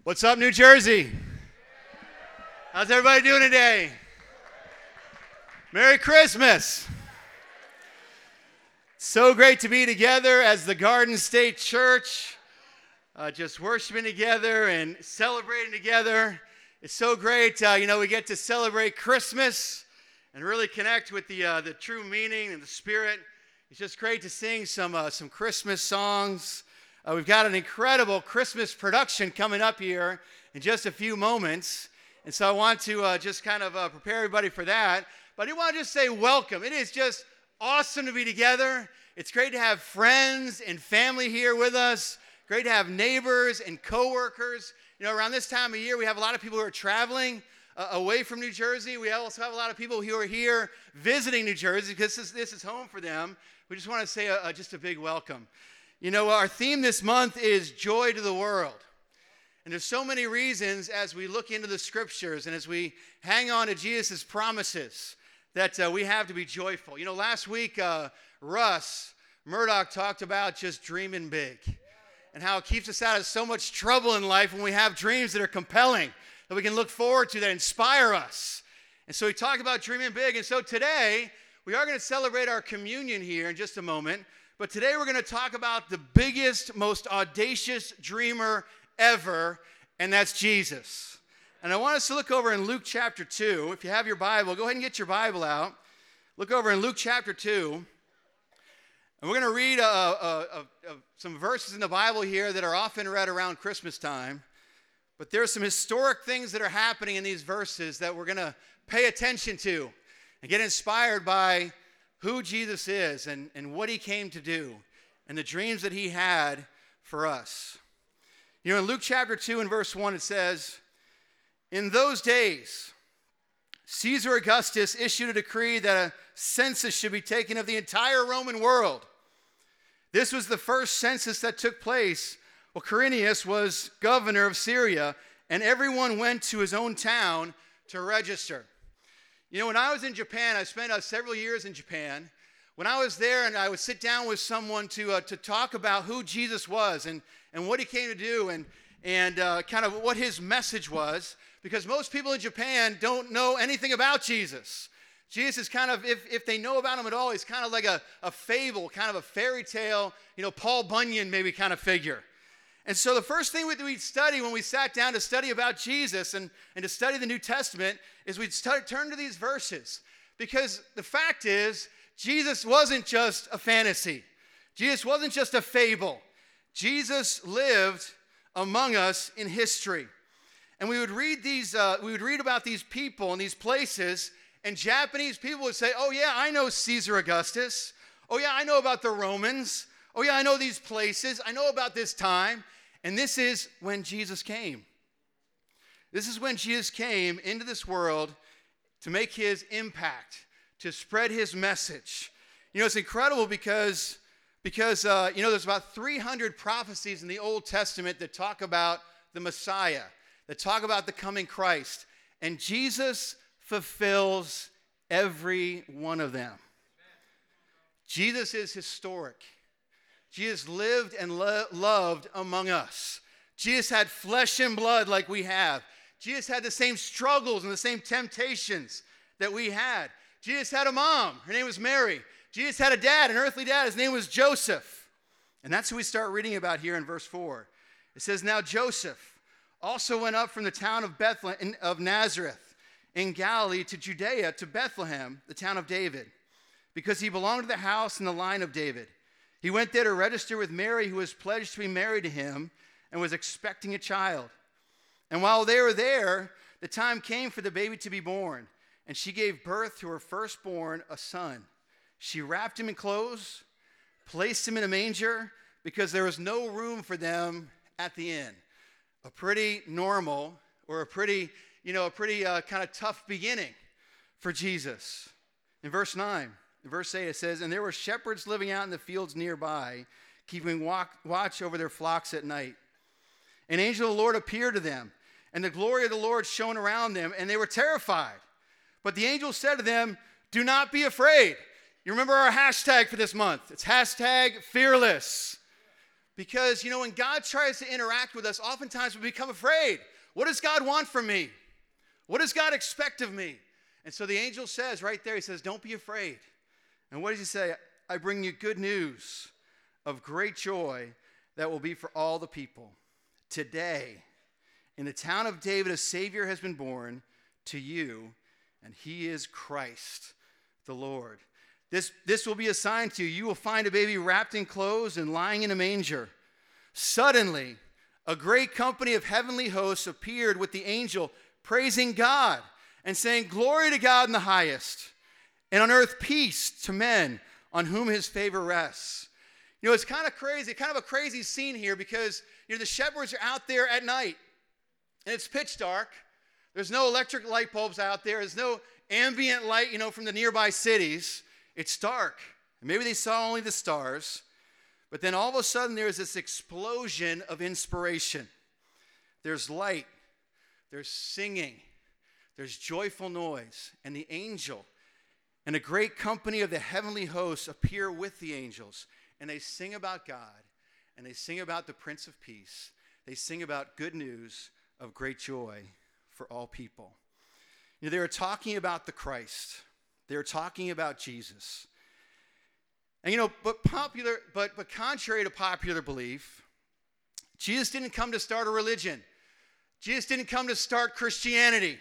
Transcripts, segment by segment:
What's up, New Jersey? How's everybody doing today? Merry Christmas. So great to be together as the Garden State Church, just worshiping together and celebrating together. It's so great, we get to celebrate Christmas and really connect with the true meaning and the spirit. It's just great to sing some Christmas songs. We've got an incredible Christmas production coming up here in just a few moments. And so I want to just kind of prepare everybody for that. But I do want to just say welcome. It is just awesome to be together. It's great to have friends and family here with us. Great to have neighbors and coworkers. Around this time of year, we have a lot of people who are traveling away from New Jersey. We also have a lot of people who are here visiting New Jersey because this is home for them. We just want to say just a big welcome. Our theme this month is Joy to the World. And there's so many reasons as we look into the scriptures and as we hang on to Jesus' promises that we have to be joyful. Last week, Russ Murdoch talked about just dreaming big and how it keeps us out of so much trouble in life when we have dreams that are compelling, that we can look forward to, that inspire us. And so he talked about dreaming big. And so today, we are going to celebrate our communion here in just a moment. But today we're going to talk about the biggest, most audacious dreamer ever, and that's Jesus. And I want us to look over in Luke chapter 2. If you have your Bible, go ahead and get your Bible out. Look over in Luke chapter 2. And we're going to read some verses in the Bible here that are often read around Christmas time. But there are some historic things that are happening in these verses that we're going to pay attention to and get inspired by who Jesus is and what he came to do and the dreams that he had for us. In Luke chapter 2 and verse 1 it says, "In those days, Caesar Augustus issued a decree that a census should be taken of the entire Roman world. This was the first census that took place while Quirinius was governor of Syria, and everyone went to his own town to register." When I was in Japan, I spent several years in Japan. When I was there and I would sit down with someone to talk about who Jesus was and what he came to do and kind of what his message was, because most people in Japan don't know anything about Jesus. Jesus is kind of, if they know about him at all, he's kind of like a fable, kind of a fairy tale, Paul Bunyan maybe kind of figure. And so the first thing we'd study when we sat down to study about Jesus and to study the New Testament is we'd turn to these verses. Because the fact is, Jesus wasn't just a fantasy. Jesus wasn't just a fable. Jesus lived among us in history. And we would read about these people and these places, and Japanese people would say, "Oh yeah, I know Caesar Augustus. Oh yeah, I know about the Romans. Oh yeah, I know these places. I know about this time." And this is when Jesus came. This is when Jesus came into this world to make his impact, to spread his message. It's incredible because there's about 300 prophecies in the Old Testament that talk about the Messiah, that talk about the coming Christ. And Jesus fulfills every one of them. Jesus is historic. Jesus lived and loved among us. Jesus had flesh and blood like we have. Jesus had the same struggles and the same temptations that we had. Jesus had a mom. Her name was Mary. Jesus had a dad, an earthly dad. His name was Joseph. And that's who we start reading about here in verse 4. It says, "Now Joseph also went up from the town of Bethlehem of Nazareth in Galilee to Judea to Bethlehem, the town of David, because he belonged to the house and the line of David. He went there to register with Mary, who was pledged to be married to him and was expecting a child. And while they were there, the time came for the baby to be born, and she gave birth to her firstborn, a son. She wrapped him in clothes, placed him in a manger, because there was no room for them at the inn." A pretty normal, or a pretty kind of tough beginning for Jesus. In verse 9. In verse 8 it says, "And there were shepherds living out in the fields nearby, keeping watch over their flocks at night. An angel of the Lord appeared to them, and the glory of the Lord shone around them, and they were terrified. But the angel said to them, 'Do not be afraid.'" You remember our hashtag for this month. It's #fearless. Because, when God tries to interact with us, oftentimes we become afraid. What does God want from me? What does God expect of me? And so the angel says right there, he says, don't be afraid. And what does he say? I bring you good news of great joy that will be for all the people. Today, in the town of David, a Savior has been born to you, and he is Christ the Lord. This will be a sign to you. You will find a baby wrapped in clothes and lying in a manger. Suddenly, a great company of heavenly hosts appeared with the angel, praising God and saying, glory to God in the highest, and on earth peace to men on whom his favor rests. It's kind of crazy, kind of a crazy scene here because, the shepherds are out there at night, and it's pitch dark. There's no electric light bulbs out there. There's no ambient light, from the nearby cities. It's dark. And maybe they saw only the stars. But then all of a sudden, there's this explosion of inspiration. There's light. There's singing. There's joyful noise. And the angel and a great company of the heavenly hosts appear with the angels. And they sing about God. And they sing about the Prince of Peace. They sing about good news of great joy for all people. They were talking about the Christ. They were talking about Jesus. And but contrary to popular belief, Jesus didn't come to start a religion. Jesus didn't come to start Christianity.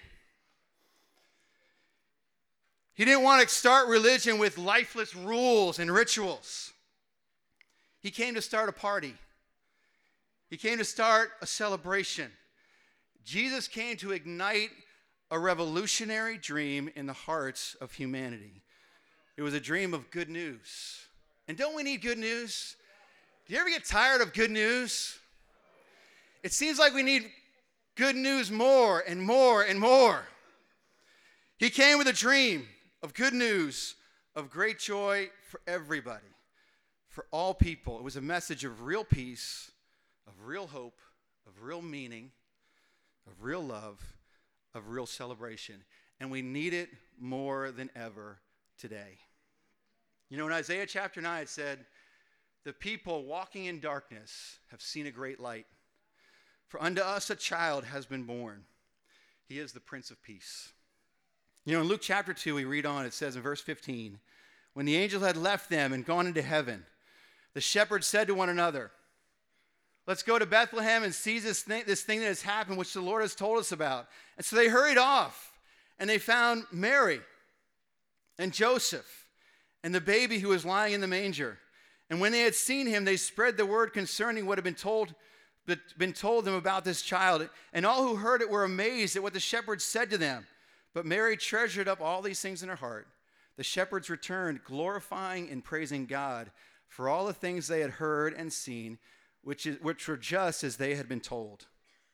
He didn't want to start religion with lifeless rules and rituals. He came to start a party. He came to start a celebration. Jesus came to ignite a revolutionary dream in the hearts of humanity. It was a dream of good news. And don't we need good news? Do you ever get tired of good news? It seems like we need good news more and more and more. He came with a dream of good news, of great joy for everybody, for all people. It was a message of real peace, of real hope, of real meaning, of real love, of real celebration. And we need it more than ever today. In Isaiah chapter 9, it said, the people walking in darkness have seen a great light. For unto us a child has been born. He is the Prince of Peace. In Luke chapter 2, we read on, it says in verse 15, when the angel had left them and gone into heaven, the shepherds said to one another, let's go to Bethlehem and see this thing that has happened, which the Lord has told us about. And so they hurried off, and they found Mary and Joseph and the baby who was lying in the manger. And when they had seen him, they spread the word concerning what had been told them about this child. And all who heard it were amazed at what the shepherds said to them. But Mary treasured up all these things in her heart. The shepherds returned, glorifying and praising God for all the things they had heard and seen, which were just as they had been told.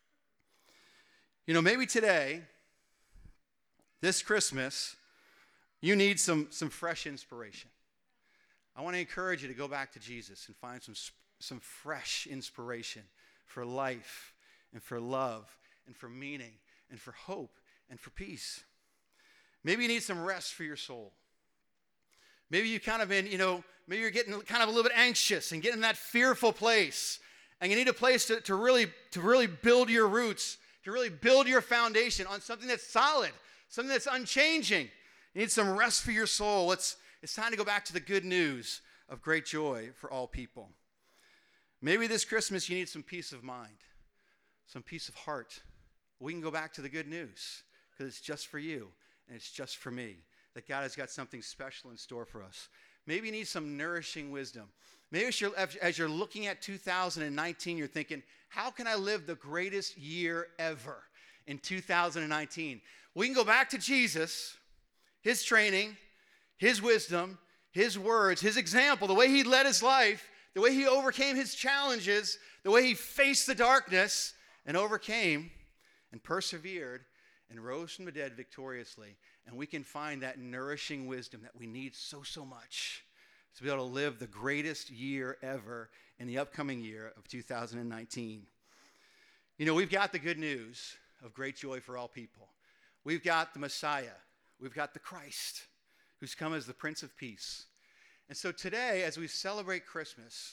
Maybe today, this Christmas, you need some fresh inspiration. I want to encourage you to go back to Jesus and find some fresh inspiration for life and for love and for meaning and for hope and for peace. Maybe you need some rest for your soul. Maybe you maybe you're getting kind of a little bit anxious and getting in that fearful place. And you need a place to really build your roots, to really build your foundation on something that's solid, something that's unchanging. You need some rest for your soul. It's time to go back to the good news of great joy for all people. Maybe this Christmas you need some peace of mind, some peace of heart. We can go back to the good news because it's just for you and it's just for me, that God has got something special in store for us. Maybe you need some nourishing wisdom. Maybe as you're looking at 2019, you're thinking, how can I live the greatest year ever in 2019? We can go back to Jesus, his training, his wisdom, his words, his example, the way he led his life, the way he overcame his challenges, the way he faced the darkness and overcame and persevered and rose from the dead victoriously. And we can find that nourishing wisdom that we need so much to be able to live the greatest year ever in the upcoming year of 2019. We've got the good news of great joy for all people. We've got the Messiah. We've got the Christ who's come as the Prince of Peace. And so today, as we celebrate Christmas,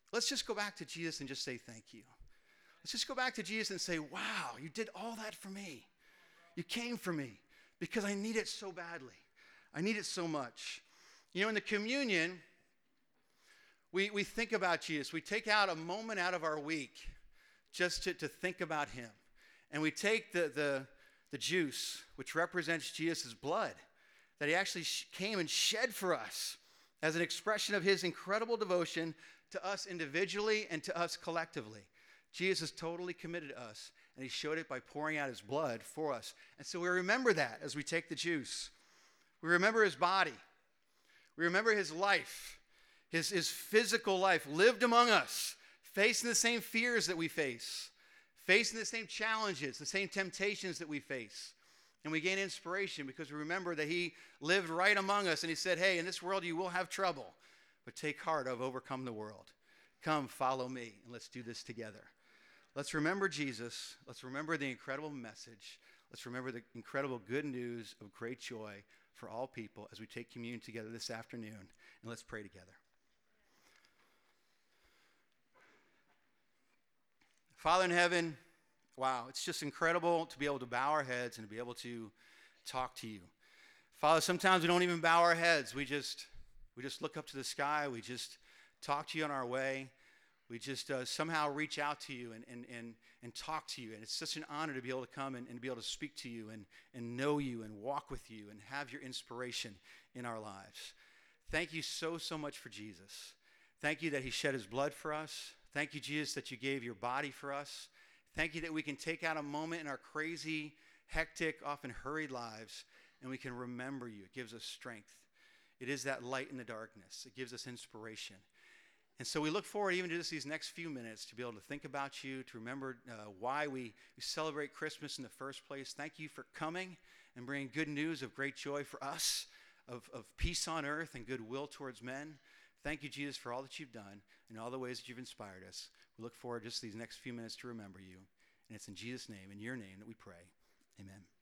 Let's just go back to Jesus and just say thank you. Let's just go back to Jesus and say, wow, you did all that for me. You came for me because I need it so badly. I need it so much. You know, in the communion, we think about Jesus. We take out a moment out of our week just to think about him. And we take the juice, which represents Jesus' blood, that he actually came and shed for us as an expression of his incredible devotion to us individually and to us collectively. Jesus is totally committed to us, and he showed it by pouring out his blood for us. And so we remember that as we take the juice. We remember his body. We remember his life, his physical life lived among us, facing the same fears that we face, facing the same challenges, the same temptations that we face. And we gain inspiration because we remember that he lived right among us, and he said, hey, in this world you will have trouble, but take heart, I've overcome the world. Come, follow me, and let's do this together. Let's remember Jesus. Let's remember the incredible message. Let's remember the incredible good news of great joy for all people as we take communion together this afternoon. And let's pray together. Father in heaven, wow, it's just incredible to be able to bow our heads and to be able to talk to you. Father, sometimes we don't even bow our heads. We just look up to the sky. We just talk to you on our way. We just somehow reach out to you and talk to you. And it's such an honor to be able to come and be able to speak to you and know you and walk with you and have your inspiration in our lives. Thank you so much for Jesus. Thank you that he shed his blood for us. Thank you, Jesus, that you gave your body for us. Thank you that we can take out a moment in our crazy, hectic, often hurried lives, and we can remember you. It gives us strength. It is that light in the darkness. It gives us inspiration. And so we look forward even to just these next few minutes to be able to think about you, to remember why we celebrate Christmas in the first place. Thank you for coming and bringing good news of great joy for us, of peace on earth and goodwill towards men. Thank you, Jesus, for all that you've done and all the ways that you've inspired us. We look forward just these next few minutes to remember you. And it's in Jesus' name, in your name, that we pray. Amen.